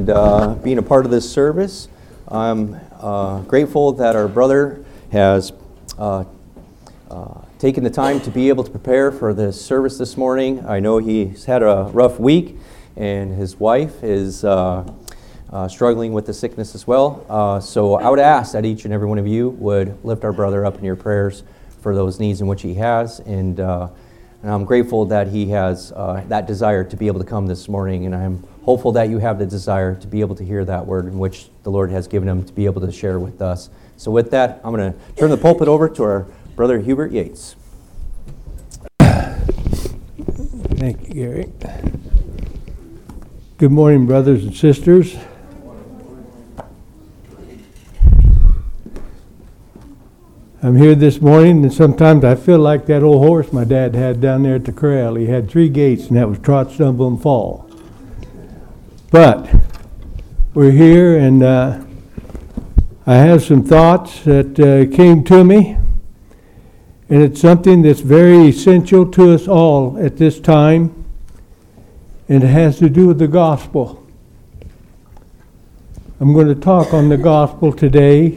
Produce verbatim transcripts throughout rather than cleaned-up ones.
and uh, being a part of this service. I'm uh, grateful that our brother has uh, uh, taken the time to be able to prepare for this service this morning. I know he's had a rough week, and his wife is uh, uh, struggling with the sickness as well. Uh, so I would ask that each and every one of you would lift our brother up in your prayers for those needs in which he has, and uh, and I'm grateful that he has uh, that desire to be able to come this morning, and I'm hopeful that you have the desire to be able to hear that word in which the Lord has given him to be able to share with us. So with that, I'm going to turn the pulpit over to our brother Hubert Yates. Thank you, Gary. Good morning, brothers and sisters. I'm here this morning, and sometimes I feel like that old horse my dad had down there at the corral. He had three gates, and that was trot, stumble, and fall. But we're here, and uh, I have some thoughts that uh, came to me, and it's something that's very essential to us all at this time, and it has to do with the gospel. I'm going to talk on the gospel today,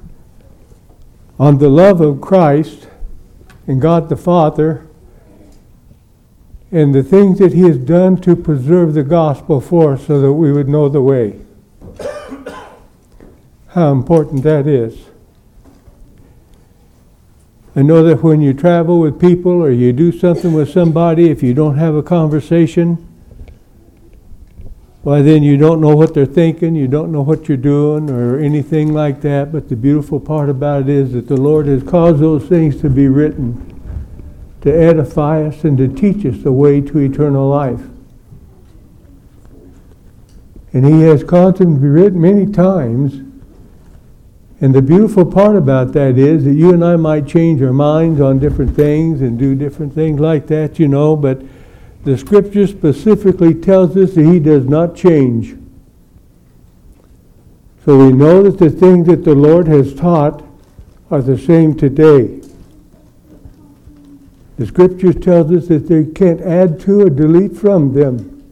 on the love of Christ and God the Father, and the things that He has done to preserve the gospel for us so that we would know the way. How important that is. I know that when you travel with people or you do something with somebody, if you don't have a conversation, why then you don't know what they're thinking, you don't know what you're doing or anything like that. But the beautiful part about it is that the Lord has caused those things to be written to edify us and to teach us the way to eternal life. And He has caused them to be written many times. And the beautiful part about that is that you and I might change our minds on different things and do different things like that, you know, but the Scripture specifically tells us that He does not change. So we know that the things that the Lord has taught are the same today. The Scripture tells us that they can't add to or delete from them.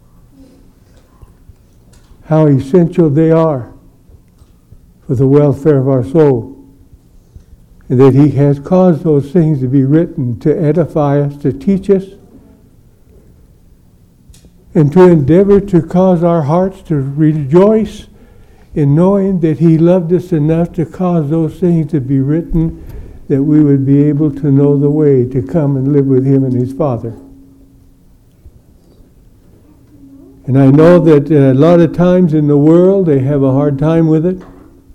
How essential they are for the welfare of our soul. And that He has caused those things to be written to edify us, to teach us, and to endeavor to cause our hearts to rejoice in knowing that He loved us enough to cause those things to be written, that we would be able to know the way to come and live with Him and His Father. And I know that a lot of times in the world they have a hard time with it.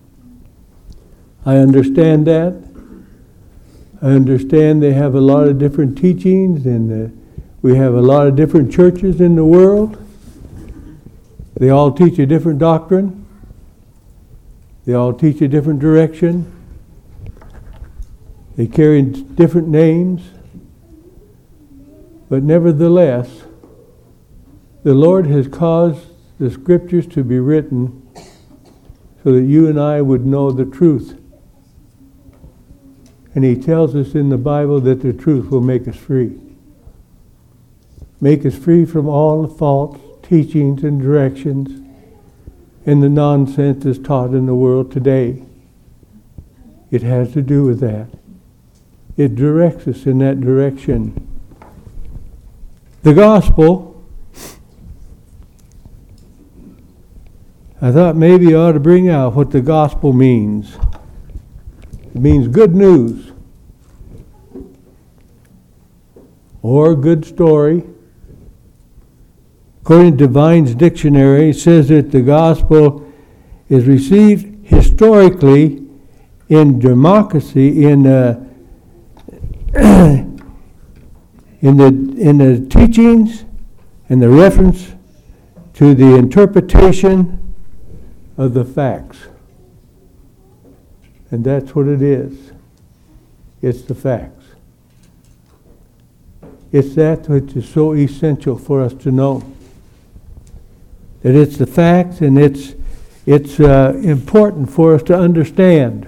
I understand that. I understand they have a lot of different teachings, and uh, we have a lot of different churches in the world. They all teach a different doctrine. They all teach a different direction. They carry different names. But nevertheless, the Lord has caused the Scriptures to be written so that you and I would know the truth. And He tells us in the Bible that the truth will make us free. Make us free from all the false teachings and directions and the nonsense that's taught in the world today. It has to do with that. It directs us in that direction. The gospel, I thought maybe I ought to bring out what the gospel means. It means good news or good story. According to Vine's dictionary, it says that the gospel is received historically in democracy, in uh, in the in the teachings and the reference to the interpretation of the facts. And that's what it is. It's the facts. It's that which is so essential for us to know. That it's the facts, and it's it's uh, important for us to understand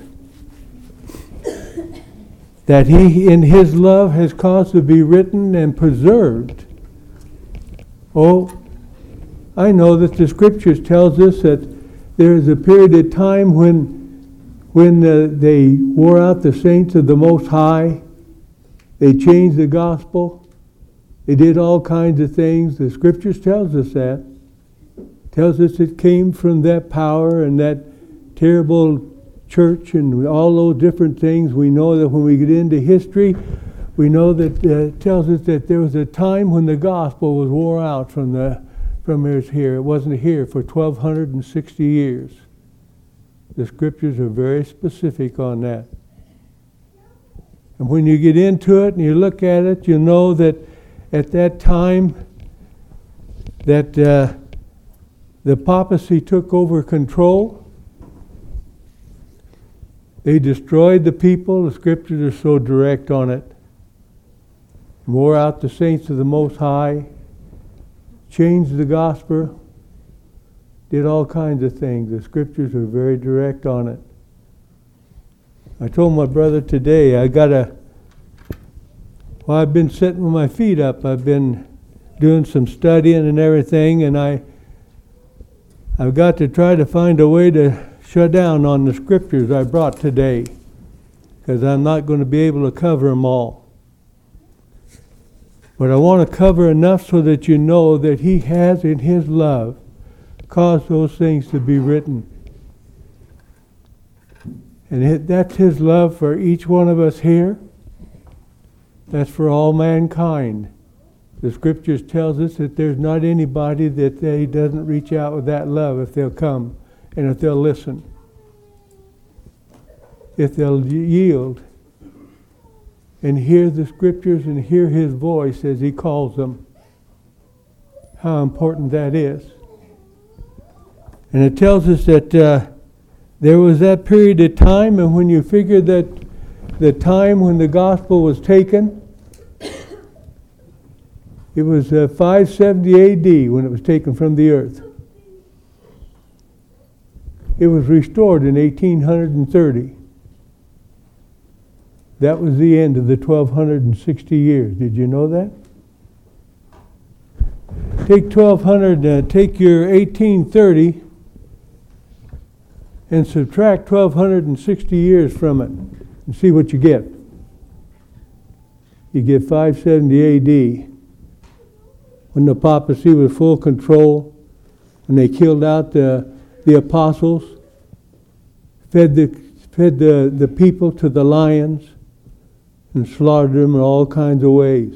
that He, in His love, has caused to be written and preserved. Oh, I know that the Scriptures tells us that there is a period of time when when uh, they wore out the saints of the Most High. They changed the gospel. They did all kinds of things. The Scriptures tells us that. Tells us it came from that power and that terrible church and all those different things. We know that when we get into history, we know that uh, it tells us that there was a time when the gospel was wore out from the from us here. It wasn't here for twelve sixty years. The Scriptures are very specific on that. And when you get into it and you look at it, you know that at that time that uh, the papacy took over control. They destroyed the people. The Scriptures are so direct on it. Wore out the saints of the Most High. Changed the gospel. Did all kinds of things. The Scriptures are very direct on it. I told my brother today, I got a, well, I've been sitting with my feet up. I've been doing some studying and everything, and I, I've got to try to find a way to shut down on the Scriptures I brought today, because I'm not going to be able to cover them all. But I want to cover enough so that you know that He has in His love caused those things to be written. And it, that's His love for each one of us here. That's for all mankind. The Scriptures tells us that there's not anybody that He doesn't reach out with that love if they'll come and if they'll listen. If they'll yield and hear the Scriptures and hear His voice as He calls them. How important that is. And it tells us that uh, there was that period of time, and when you figure that the time when the gospel was taken, it was uh, five seventy A D when it was taken from the earth. It was restored in eighteen thirty. That was the end of the twelve sixty years. Did you know that? Take twelve hundred, uh, take your eighteen thirty and subtract twelve sixty years from it and see what you get. You get five seventy A D, when the papacy was full control, when they killed out the, the apostles, fed the fed the, the people to the lions, and slaughtered them in all kinds of ways.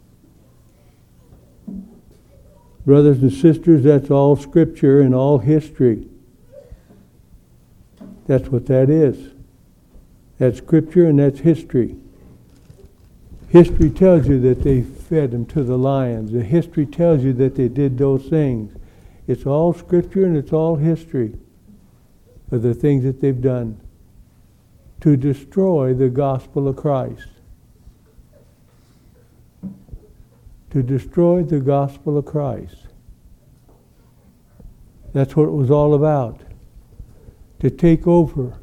Brothers and sisters, that's all Scripture and all history. That's what that is. That's Scripture and that's history. History tells you that they fed them to the lions. The history tells you that they did those things. It's all Scripture and it's all history of the things that they've done to destroy the gospel of Christ. To destroy the gospel of Christ. That's what it was all about. To take over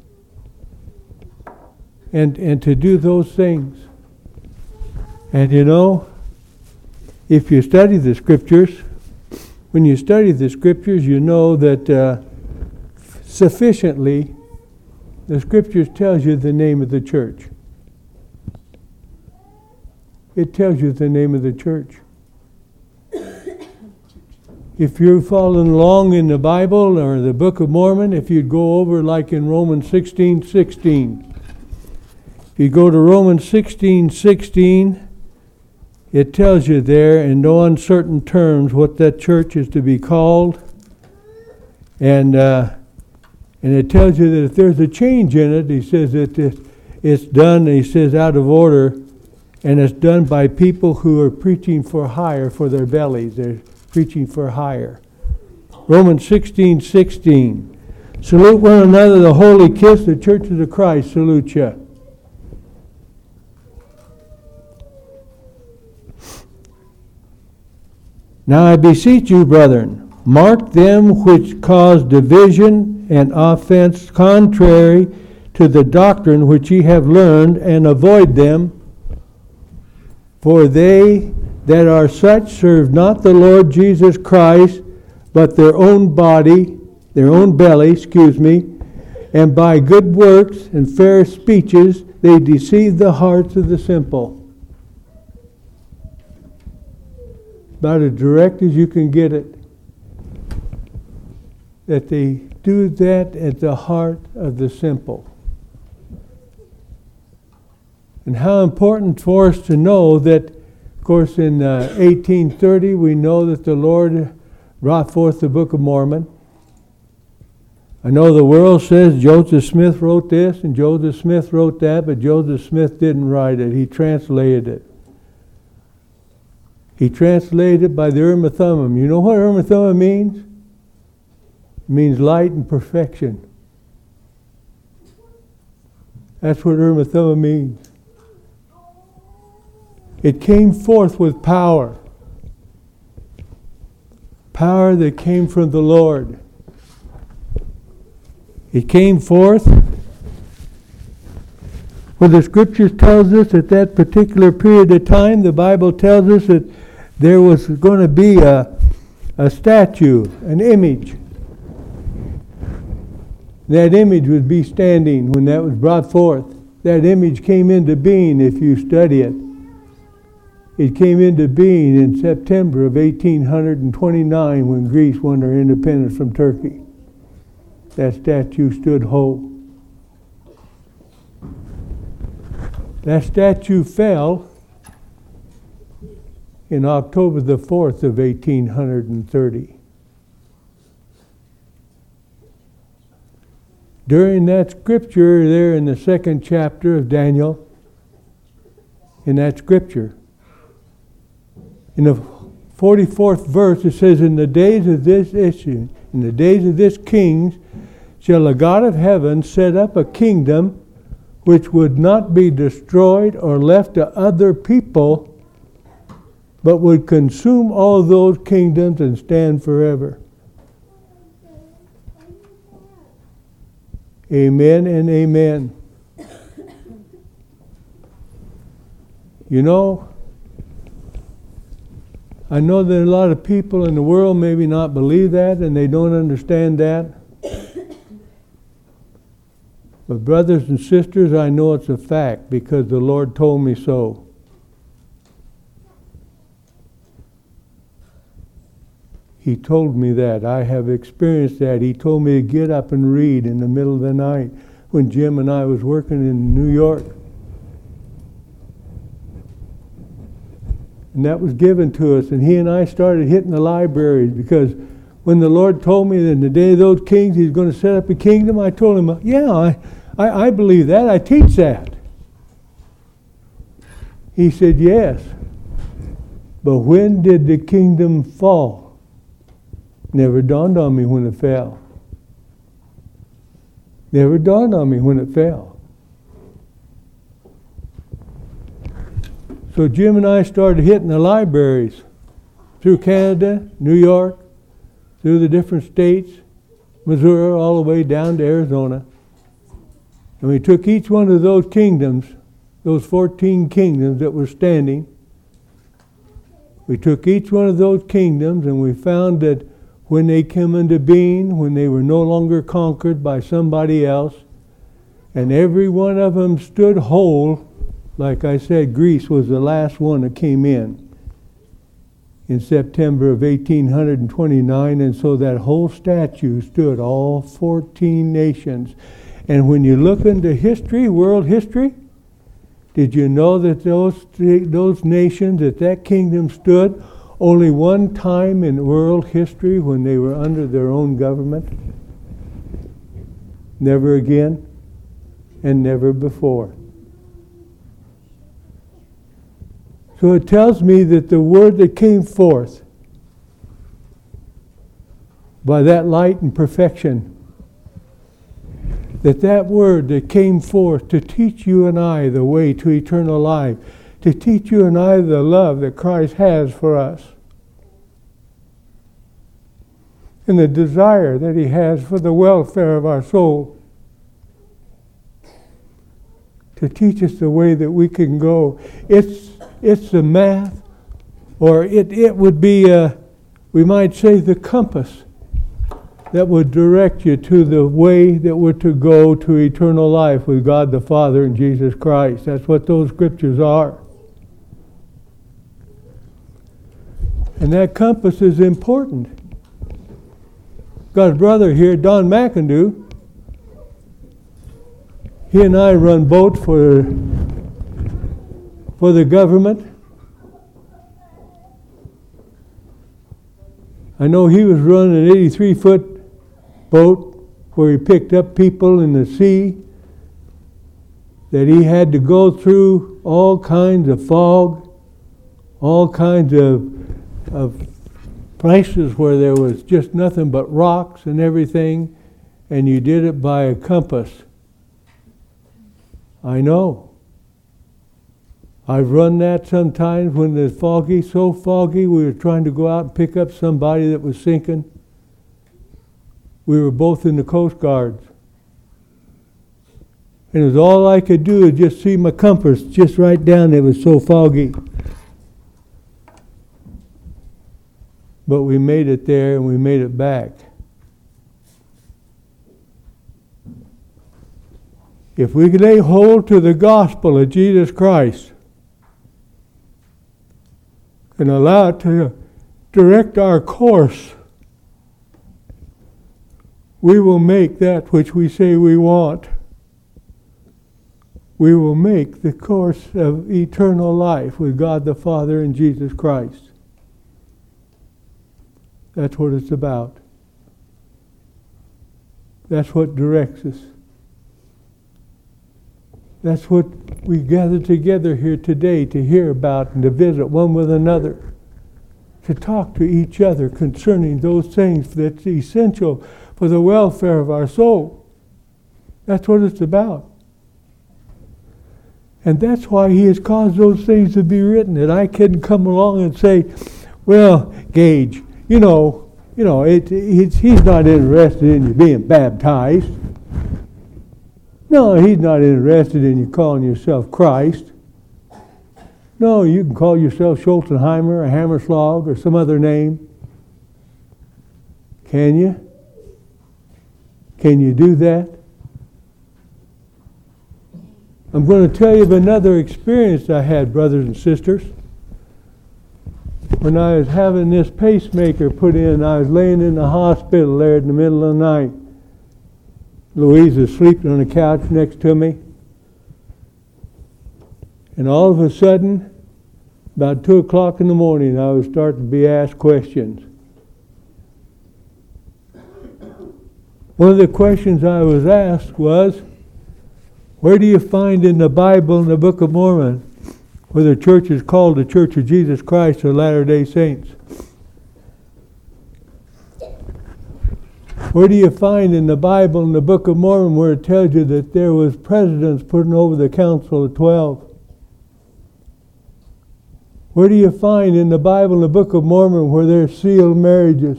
and and to do those things. And you know, if you study the Scriptures, when you study the Scriptures, you know that uh, sufficiently the Scriptures tells you the name of the church. It tells you the name of the church. If you're following along in the Bible or the Book of Mormon, if you'd go over like in Romans sixteen sixteen. If you go to Romans sixteen sixteen, it tells you there in no uncertain terms what that church is to be called. And uh, and it tells you that if there's a change in it, he says that it's done, he says, out of order, and it's done by people who are preaching for hire for their bellies. They're preaching for hire. Romans sixteen sixteen. Salute one another the holy kiss. The churches of Christ salute you. Now I beseech you, brethren, mark them which cause division and offense contrary to the doctrine which ye have learned, and avoid them. For they that are such serve not the Lord Jesus Christ, but their own body, their own belly, excuse me, and by good works and fair speeches they deceive the hearts of the simple. About as direct as you can get it. That they do that at the heart of the simple. And how important for us to know that, of course, in uh, eighteen thirty we know that the Lord brought forth the Book of Mormon. I know the world says Joseph Smith wrote this and Joseph Smith wrote that, but Joseph Smith didn't write it. He translated it. He translated it by the Urim and Thummim. You know what Urim and Thummim means? It means light and perfection. That's what Urim and Thummim means. It came forth with power. Power that came from the Lord. It came forth. Well, the Scriptures tells us at that particular period of time, the Bible tells us that there was going to be a, a statue, an image. That image would be standing when that was brought forth. That image came into being if you study it. It came into being in September of eighteen twenty-nine when Greece won their independence from Turkey. That statue stood whole. That statue fell in October the fourth of eighteen thirty. During that scripture there in the second chapter of Daniel, in that scripture, in the forty-fourth verse, it says, in the days of this issue, in the days of this king, shall the God of heaven set up a kingdom which would not be destroyed or left to other people, but would consume all those kingdoms and stand forever. Amen and amen. You know, I know that a lot of people in the world maybe not believe that and they don't understand that. But brothers and sisters, I know it's a fact because the Lord told me so. He told me that. I have experienced that. He told me to get up and read in the middle of the night when Jim and I was working in New York. And that was given to us. And he and I started hitting the libraries because when the Lord told me that in the day of those kings He's going to set up a kingdom, I told him, yeah, I, I, I believe that. I teach that. He said, yes. But when did the kingdom fall? Never dawned on me when it fell. Never dawned on me when it fell. So Jim and I started hitting the libraries through Canada, New York, through the different states, Missouri, all the way down to Arizona. And we took each one of those kingdoms, those fourteen kingdoms that were standing, we took each one of those kingdoms and we found that when they came into being, when they were no longer conquered by somebody else, and every one of them stood whole, like I said, Greece was the last one that came in in September of eighteen twenty-nine, and so that whole statue stood, all fourteen nations. And when you look into history, world history, did you know that those those nations, that that kingdom stood only one time in world history when they were under their own government? Never again and never before. So it tells me that the word that came forth by that light and perfection, that that word that came forth to teach you and I the way to eternal life, to teach you and I the love that Christ has for us, and the desire that He has for the welfare of our soul, to teach us the way that we can go. It's it's the math, or it, it would be a, we might say the compass that would direct you to the way that we're to go to eternal life with God the Father and Jesus Christ. That's what those scriptures are. And that compass is important. Got a brother here, Don McIndoe. He and I run boats for, for the government. I know he was running an eighty-three foot boat where he picked up people in the sea, that he had to go through all kinds of fog, all kinds of, of places where there was just nothing but rocks and everything, and you did it by a compass. I know. I've run that sometimes when it's foggy, so foggy, we were trying to go out and pick up somebody that was sinking. We were both in the Coast Guards. And it was all I could do is just see my compass just right down. It was so foggy. But we made it there and we made it back. If we lay hold to the gospel of Jesus Christ and allow it to direct our course, we will make that which we say we want. We will make the course of eternal life with God the Father and Jesus Christ. That's what it's about. That's what directs us. That's what we gather together here today to hear about and to visit one with another, to talk to each other concerning those things that's essential for the welfare of our soul. That's what it's about. And that's why he has caused those things to be written, that I can come along and say, well, Gage, you know, you know, it, it's, he's not interested in you being baptized. No, he's not interested in you calling yourself Christ. No, you can call yourself Schultenheimer or Hammerschlag or some other name. Can you? Can you do that? I'm going to tell you of another experience I had, brothers and sisters. When I was having this pacemaker put in, I was laying in the hospital there in the middle of the night. Louise was sleeping on the couch next to me. And all of a sudden, about two o'clock in the morning, I was starting to be asked questions. One of the questions I was asked was, where do you find in the Bible, in the Book of Mormon, where the church is called the Church of Jesus Christ or Latter-day Saints? Where do you find in the Bible, in the Book of Mormon, where it tells you that there was presidents putting over the Council of Twelve? Where do you find in the Bible, in the Book of Mormon, where there's sealed marriages,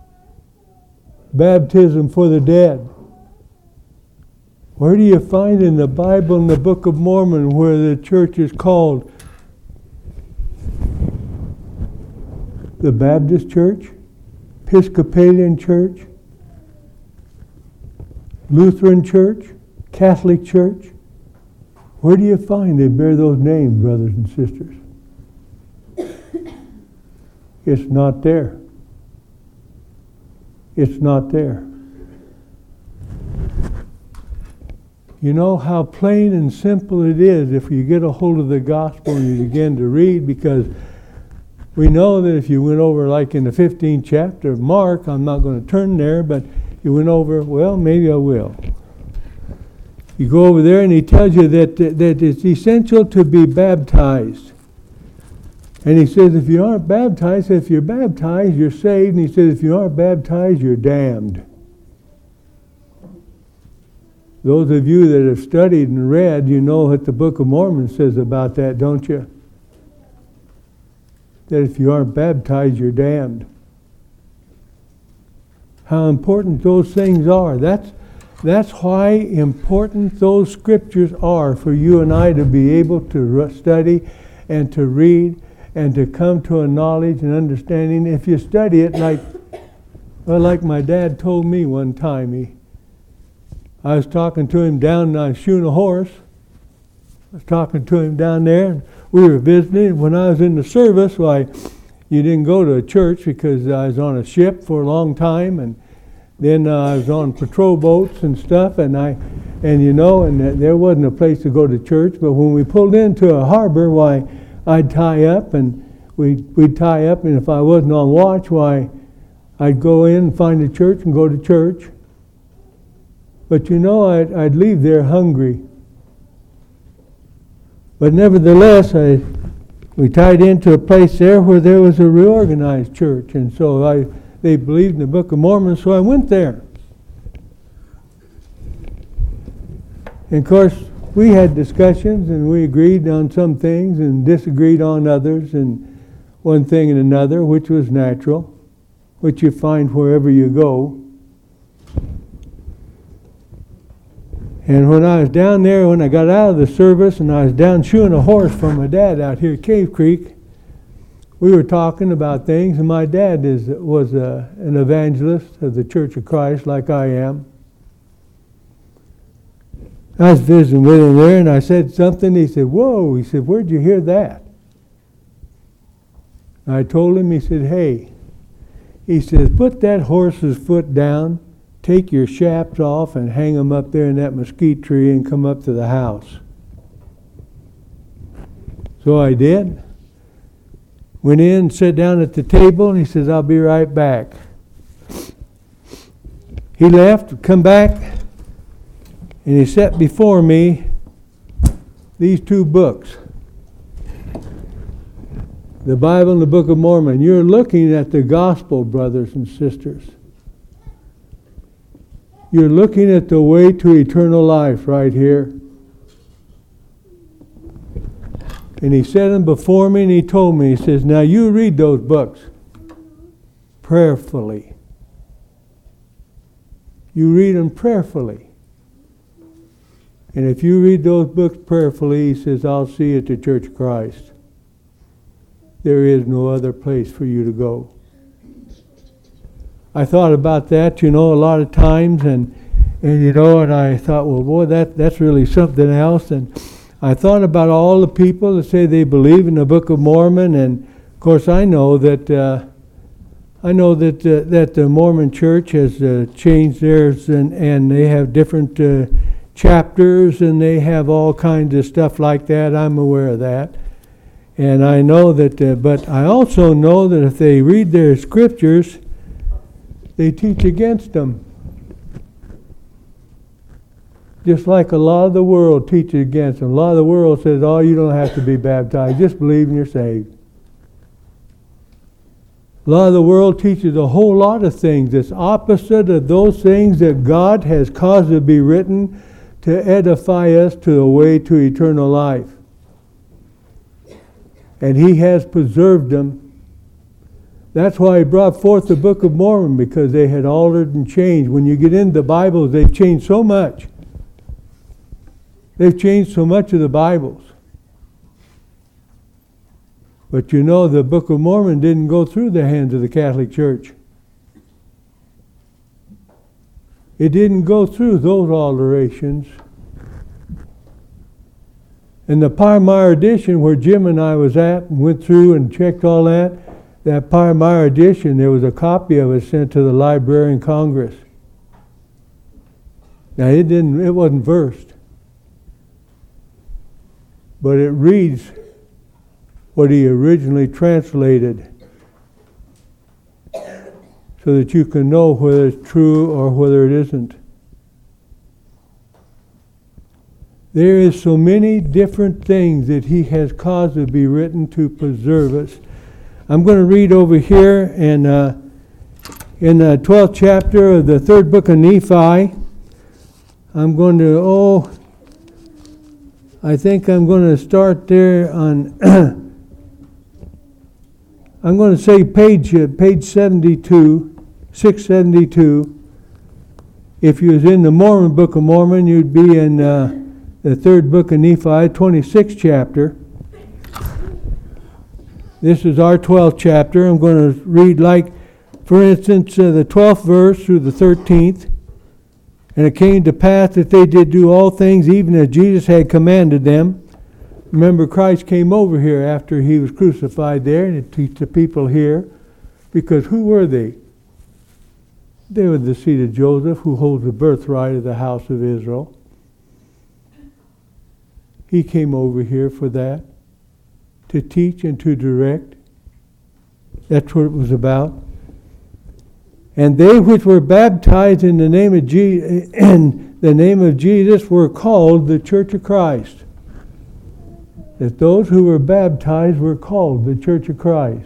baptism for the dead? Where do you find in the Bible, in the Book of Mormon, where the church is called the Baptist Church, Episcopalian Church, Lutheran Church, Catholic Church? Where do you find they bear those names, brothers and sisters? It's not there. It's not there. You know how plain and simple it is if you get a hold of the gospel and you begin to read, because we know that if you went over like in the fifteenth chapter of Mark, I'm not going to turn there, but you went over, well, maybe I will. You go over there and he tells you that, that it's essential to be baptized. And he says if you aren't baptized, if you're baptized, you're saved. And he says if you aren't baptized, you're damned. Those of you that have studied and read, you know what the Book of Mormon says about that, don't you? That if you aren't baptized, you're damned. How important those things are. That's, that's why important those scriptures are for you and I to be able to study and to read and to come to a knowledge and understanding. If you study it like, well, like my dad told me one time, he, I was talking to him down, I was shoeing a horse. I was talking to him down there, and we were visiting. When I was in the service, why, you didn't go to a church because I was on a ship for a long time, and then uh, I was on patrol boats and stuff, and I, and you know, and there wasn't a place to go to church. But when we pulled into a harbor, why, I'd tie up, and we'd, we'd tie up, and if I wasn't on watch, why, I'd go in and find a church and go to church. But you know, I'd, I'd leave there hungry. But nevertheless, I, we tied into a place there where there was a reorganized church, and so I, they believed in the Book of Mormon, so I went there. And of course, we had discussions, and we agreed on some things and disagreed on others, and one thing and another, which was natural, which you find wherever you go. And when I was down there, when I got out of the service and I was down shoeing a horse for my dad out here at Cave Creek, we were talking about things, and my dad is was a, an evangelist of the Church of Christ like I am. I was visiting with him there, and I said something. He said, "Whoa," he said, "where'd you hear that?" I told him, he said, "Hey," he says, "put that horse's foot down, take your chaps off and hang them up there in that mesquite tree and come up to the house." So I did. Went in, sat down at the table, and he says, "I'll be right back." He left, come back, and he set before me these two books, the Bible and the Book of Mormon. You're looking at the gospel, brothers and sisters. You're looking at the way to eternal life right here. And he set them before me, and he told me, he says, "Now you read those books prayerfully. You read them prayerfully. And if you read those books prayerfully," he says, "I'll see you at the Church of Christ. There is no other place for you to go." I thought about that, you know, a lot of times, and, and you know, and I thought, well, boy, that, that's really something else. And I thought about all the people that say they believe in the Book of Mormon, and of course I know that uh, I know that uh, that the Mormon Church has uh, changed theirs, and, and they have different uh, chapters, and they have all kinds of stuff like that. I'm aware of that. And I know that, uh, but I also know that if they read their scriptures, they teach against them. Just like a lot of the world teaches against them. A lot of the world says, "Oh, you don't have to be baptized. Just believe and you're saved." A lot of the world teaches a whole lot of things that's opposite of those things that God has caused to be written to edify us to the way to eternal life. And He has preserved them. That's why He brought forth the Book of Mormon, because they had altered and changed. When you get into the Bibles, they've changed so much. They've changed so much of the Bibles. But you know, the Book of Mormon didn't go through the hands of the Catholic Church. It didn't go through those alterations. And the Parmeyer edition, where Jim and I was at and went through and checked all that, that Parmeyer edition, there was a copy of it sent to the Library of Congress. Now it didn't, it wasn't versed. But it reads what he originally translated, so that you can know whether it's true or whether it isn't. There is so many different things that He has caused to be written to preserve us. I'm going to read over here in, uh, in the twelfth chapter of the third book of Nephi. I'm going to, oh, I think I'm going to start there on, I'm going to say page uh, page seventy-two, six seventy-two. If you was in the Mormon Book of Mormon, you'd be in uh, the third book of Nephi, twenty-sixth chapter. This is our twelfth chapter. I'm going to read, like, for instance, uh, the twelfth verse through the thirteenth. And it came to pass that they did do all things even as Jesus had commanded them. Remember, Christ came over here after he was crucified there and to teach the people here. Because who were they? They were the seed of Joseph, who holds the birthright of the house of Israel. He came over here for that, to teach and to direct. That's what it was about. And they which were baptized in the name of Je- in the name of Jesus were called the Church of Christ. That those who were baptized were called the Church of Christ.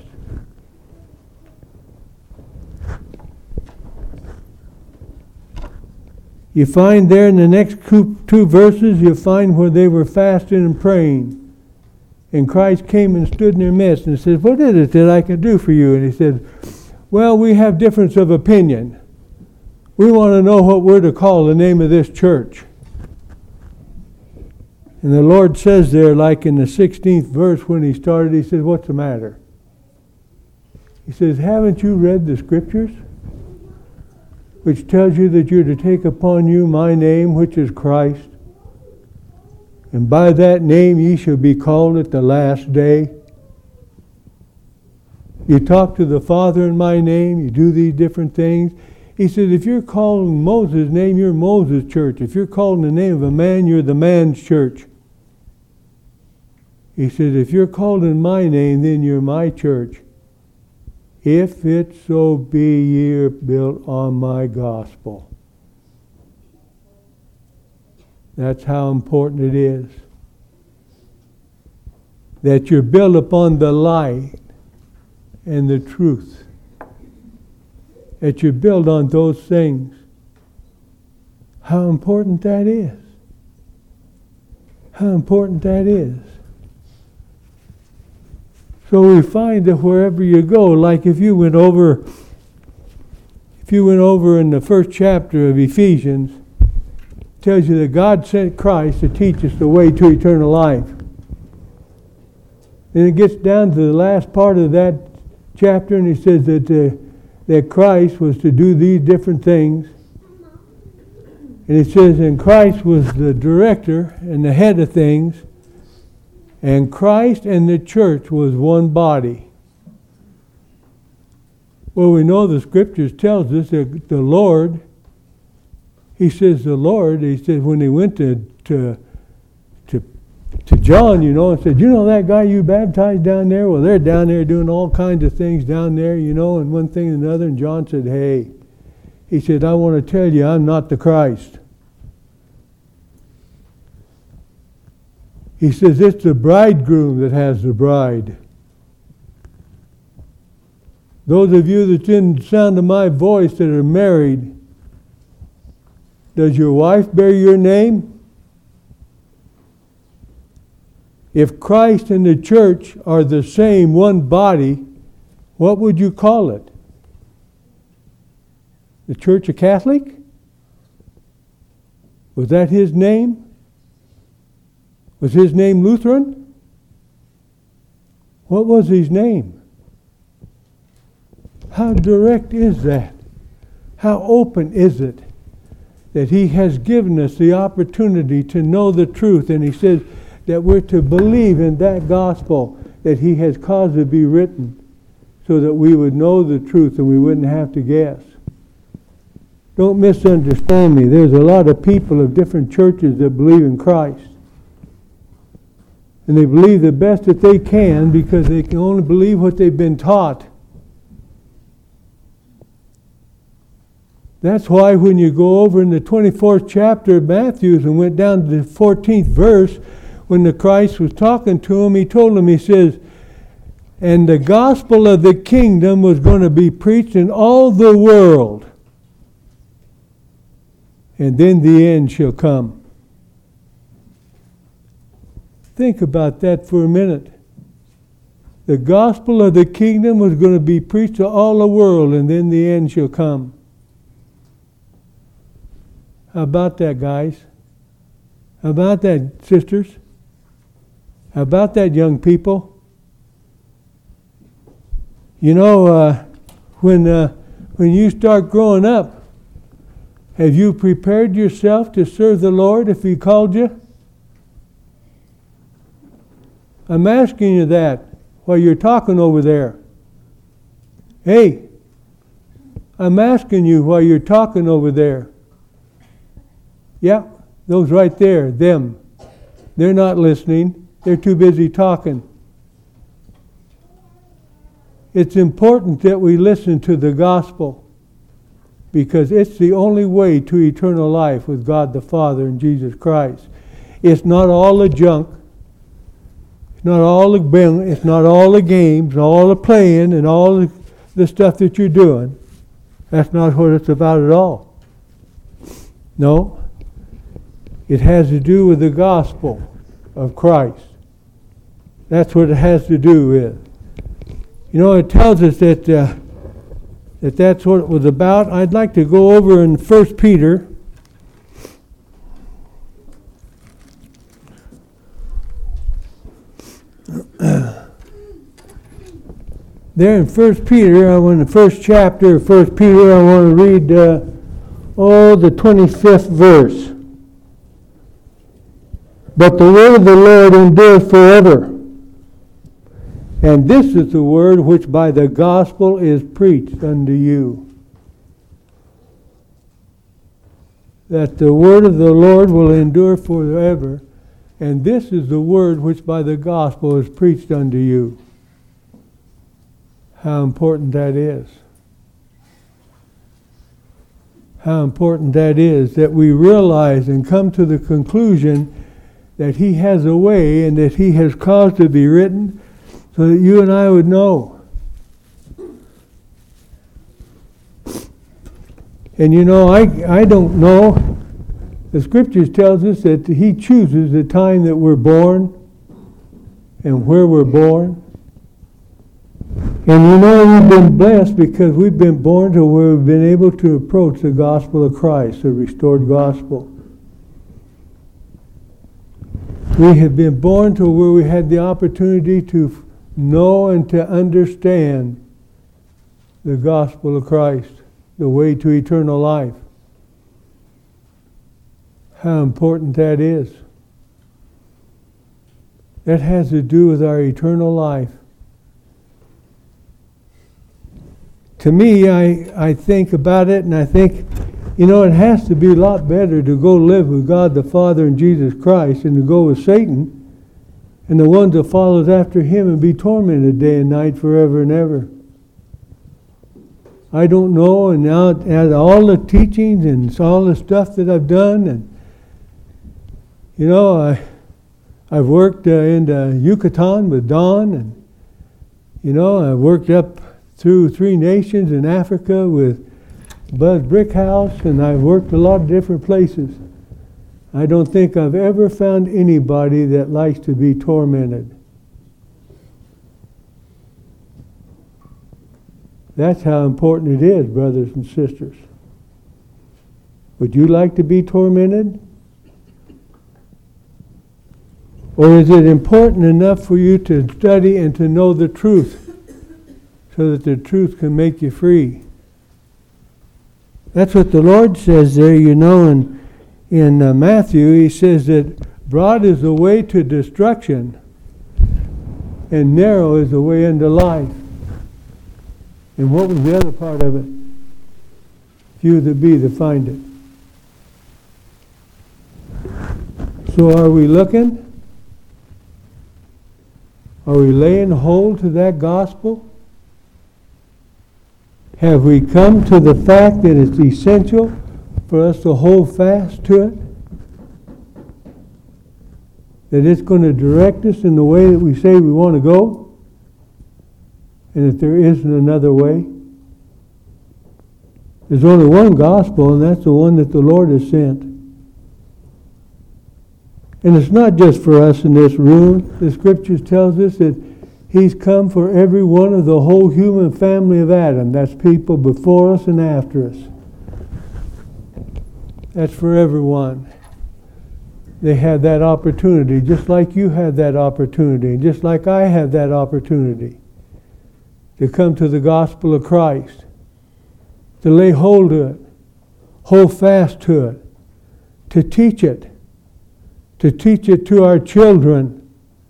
You find there in the next two verses, you find where they were fasting and praying. And Christ came and stood in their midst and said, "What is it that I can do for you?" And he said, "Well, we have difference of opinion. We want to know what we're to call the name of this church." And the Lord says there, like in the sixteenth verse when he started, he says, "What's the matter?" He says, "Haven't you read the scriptures? Which tells you that you're to take upon you my name, which is Christ. And by that name ye shall be called at the last day. You talk to the Father in my name, you do these different things." He said, if you're calling Moses' name, you're Moses' church. If you're calling the name of a man, you're the man's church. He said, if you're called in my name, then you're my church. If it so be ye are built on my gospel. That's how important it is. That you're built upon the light and the truth. That you're built on those things. How important that is. How important that is. So we find that wherever you go, like if you went over, if you went over in the first chapter of Ephesians, it tells you that God sent Christ to teach us the way to eternal life. Then it gets down to the last part of that chapter, and he says that uh, that Christ was to do these different things. And it says, and Christ was the director and the head of things. And Christ and the church was one body. Well, we know the scriptures tells us that the Lord, he says the Lord, he says when he went to, to, to, to John, you know, and said, you know that guy you baptized down there? Well, they're down there doing all kinds of things down there, you know, and one thing and another. And John said, hey, he said, I want to tell you I'm not the Christ. He says, it's the bridegroom that has the bride. Those of you that's in the sound of my voice that are married, does your wife bear your name? If Christ and the church are the same, one body, what would you call it? The Church of Catholic? Was that his name? Was his name Lutheran? What was his name? How direct is that? How open is it that he has given us the opportunity to know the truth? And he says that we're to believe in that gospel that he has caused to be written so that we would know the truth and we wouldn't have to guess. Don't misunderstand me. There's a lot of people of different churches that believe in Christ. And they believe the best that they can because they can only believe what they've been taught. That's why when you go over in the twenty-fourth chapter of Matthew and went down to the fourteenth verse, when the Christ was talking to him, he told him, he says, and the gospel of the kingdom was going to be preached in all the world. And then the end shall come. Think about that for a minute. The gospel of the kingdom was going to be preached to all the world, and then the end shall come. How about that, guys? How about that, sisters? How about that, young people? You know, uh, when uh, when you start growing up, have you prepared yourself to serve the Lord if He called you? I'm asking you that while you're talking over there. Hey, I'm asking you while you're talking over there. Yeah, those right there, them. They're not listening. They're too busy talking. It's important that we listen to the gospel because it's the only way to eternal life with God the Father and Jesus Christ. It's not all the junk. It's not all the it's not all the games and all the playing and all the, the stuff that you're doing. That's not what it's about at all. No. It has to do with the gospel of Christ. That's what it has to do with. You know, it tells us that uh, that that's what it was about. I'd like to go over in First Peter. There in First Peter, I want the first chapter of First Peter. I want to read uh, oh the twenty-fifth verse. But the word of the Lord endureth forever. And this is the word which by the gospel is preached unto you. That the word of the Lord will endure forever. And this is the word which by the gospel is preached unto you. How important that is. How important that is that we realize and come to the conclusion that He has a way and that He has caused to be written so that you and I would know. And you know, I, I don't know. The Scriptures tells us that He chooses the time that we're born and where we're born. And you know, we've been blessed because we've been born to where we've been able to approach the gospel of Christ, the restored gospel. We have been born to where we had the opportunity to know and to understand the gospel of Christ, the way to eternal life. How important that is. That has to do with our eternal life. To me, I, I think about it and I think, you know, it has to be a lot better to go live with God the Father and Jesus Christ than to go with Satan and the ones that follows after him and be tormented day and night forever and ever. I don't know, and now at all the teachings and all the stuff that I've done, and you know, I, I've worked uh, in uh, Yucatan with Don, and you know, I've worked up through three nations in Africa with Buzz Brickhouse, and I've worked a lot of different places. I don't think I've ever found anybody that likes to be tormented. That's how important it is, brothers and sisters. Would you like to be tormented? Or is it important enough for you to study and to know the truth so that the truth can make you free? That's what the Lord says there, you know, in, in uh, Matthew. He says that broad is the way to destruction and narrow is the way into life. And what was the other part of it? Few that be that find it. So are we looking? Are we laying hold to that gospel? Have we come to the fact that it's essential for us to hold fast to it? That it's going to direct us in the way that we say we want to go? And that there isn't another way? There's only one gospel, and that's the one that the Lord has sent. And it's not just for us in this room. The Scriptures tells us that He's come for every one of the whole human family of Adam. That's people before us and after us. That's for everyone. They had that opportunity, just like you had that opportunity, just like I had that opportunity. to come to the gospel of Christ, to lay hold of it, hold fast to it, to teach it, to teach it to our children,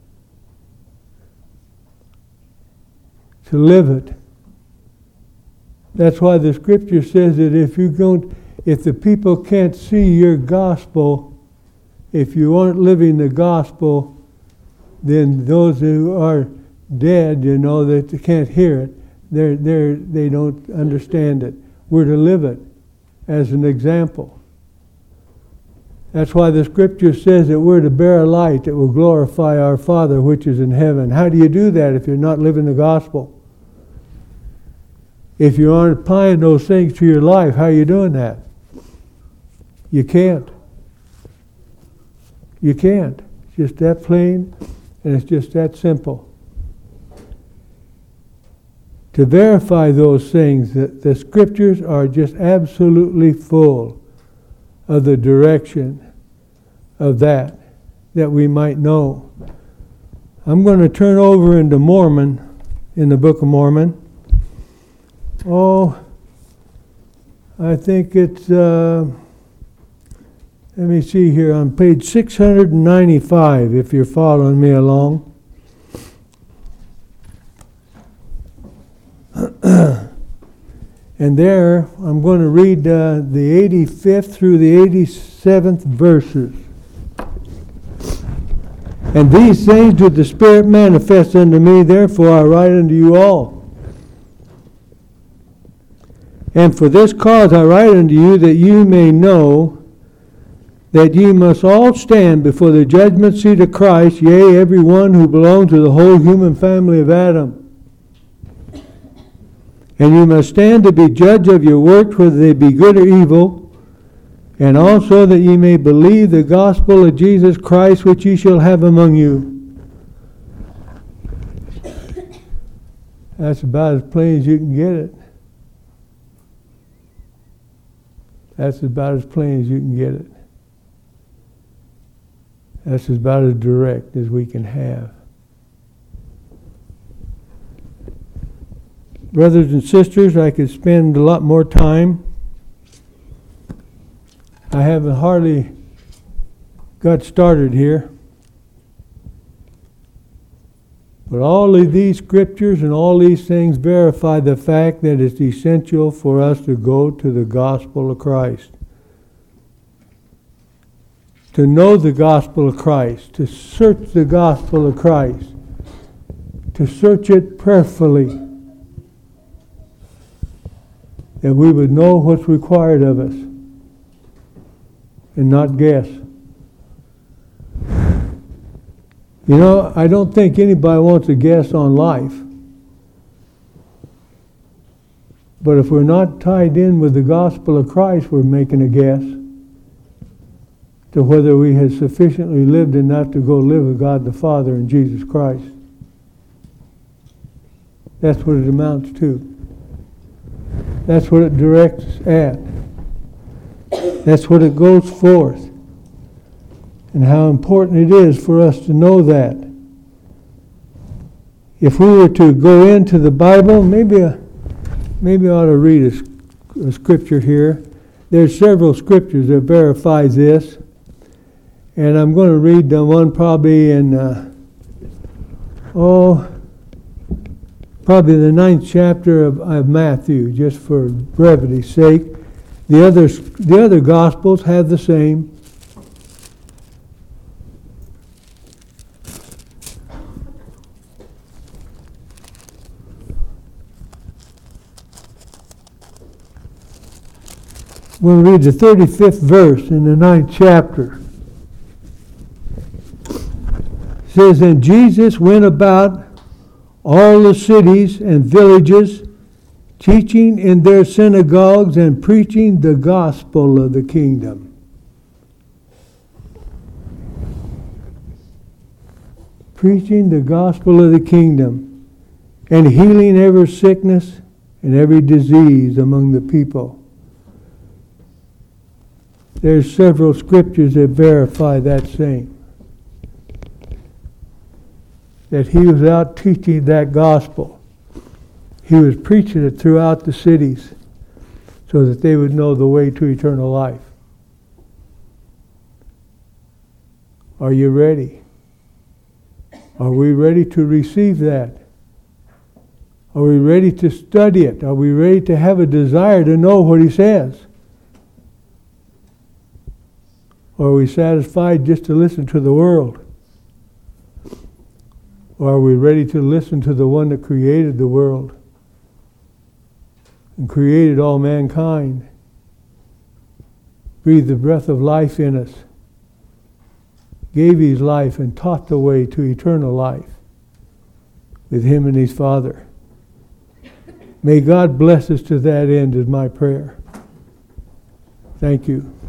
to live it. That's why the scripture says that if you don't, if the people can't see your gospel, if you aren't living the gospel, then those who are dead, you know, that they can't hear it, they're, they're, they don't understand it. We're to live it as an example. That's why the scripture says that we're to bear a light that will glorify our Father which is in heaven. How do you do that if you're not living the gospel? If you aren't applying those things to your life, how are you doing that? You can't. You can't. It's just that plain, and it's just that simple. To verify those things, the, the scriptures are just absolutely full of the direction of that, that we might know. I'm going to turn over into Mormon, in the Book of Mormon. Oh, I think it's, uh, let me see here, on page six hundred ninety-five, if you're following me along. And there, I'm going to read uh, the eighty-fifth through the eighty-seventh verses. And these things did the Spirit manifest unto me, therefore I write unto you all. And for this cause I write unto you, that you may know that ye must all stand before the judgment seat of Christ, yea, every one who belongs to the whole human family of Adam. And you must stand to be judged of your works, whether they be good or evil, and also that ye may believe the gospel of Jesus Christ, which ye shall have among you. That's about as plain as you can get it. That's about as plain as you can get it. That's about as direct as we can have. Brothers and sisters, I could spend a lot more time. I haven't hardly got started here. But all of these scriptures and all these things verify the fact that it's essential for us to go to the gospel of Christ. To know the gospel of Christ, to search the gospel of Christ, to search it prayerfully, that we would know what's required of us and not guess. You know, I don't think anybody wants to guess on life. But if we're not tied in with the gospel of Christ, we're making a guess to whether we have sufficiently lived enough to go live with God the Father and Jesus Christ. That's what it amounts to. That's what it directs at. That's what it goes forth. And how important it is for us to know that. If we were to go into the Bible, maybe a, maybe I ought to read a, a scripture here. There's several scriptures that verify this. And I'm going to read the one probably in, uh, oh, probably the ninth chapter of, of Matthew, just for brevity's sake. The other, the other Gospels have the same. We'll read the thirty-fifth verse in the ninth chapter. It says, and Jesus went about all the cities and villages, teaching in their synagogues and preaching the gospel of the kingdom. Preaching the gospel of the kingdom and healing every sickness and every disease among the people. There's several scriptures that verify that same. That he was out teaching that gospel. he was preaching it throughout the cities so that they would know the way to eternal life. Are you ready? Are we ready to receive that? Are we ready to study it? Are we ready to have a desire to know what he says? Or are we satisfied just to listen to the world? Or are we ready to listen to the one that created the world and created all mankind, breathed the breath of life in us, gave his life and taught the way to eternal life with him and his Father? May God bless us to that end is my prayer. Thank you.